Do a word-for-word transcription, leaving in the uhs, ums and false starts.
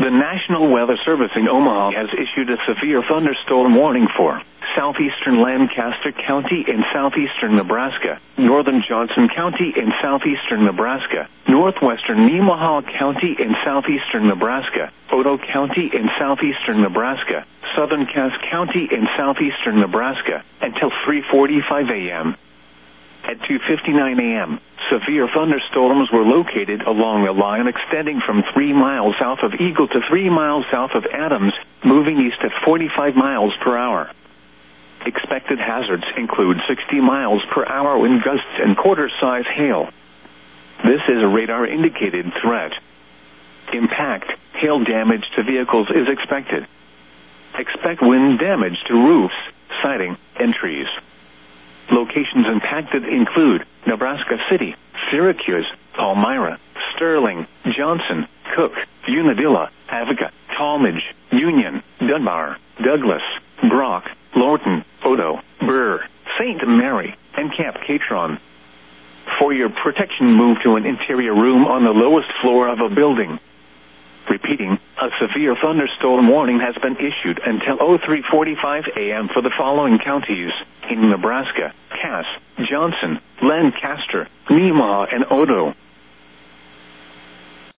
The National Weather Service in Omaha has issued a severe thunderstorm warning for southeastern Lancaster County in southeastern Nebraska, northern Johnson County in southeastern Nebraska, northwestern Nemaha County in southeastern Nebraska, Otoe County in southeastern Nebraska, southern Cass County in southeastern Nebraska, until three forty-five a.m. At two fifty-nine a.m., severe thunderstorms were located along a line extending from three miles south of Eagle to three miles south of Adams, moving east at forty-five miles per hour. Expected hazards include sixty miles per hour wind gusts and quarter-size hail. This is a radar-indicated threat. Impact, hail damage to vehicles is expected. Expect wind damage to roofs, siding, and trees. Locations impacted include Nebraska City, Syracuse, Palmyra, Sterling, Johnson, Cook, Unadilla, Avoca, Talmadge, Union, Dunbar, Douglas, Brock, Lorton, Otoe, Burr, Saint Mary, and Camp Catron. For your protection, move to an interior room on the lowest floor of a building. Repeating, a severe thunderstorm warning has been issued until oh three forty-five a.m. for the following counties in Nebraska: Cass, Johnson, Lancaster, Nemaha, and Otoe.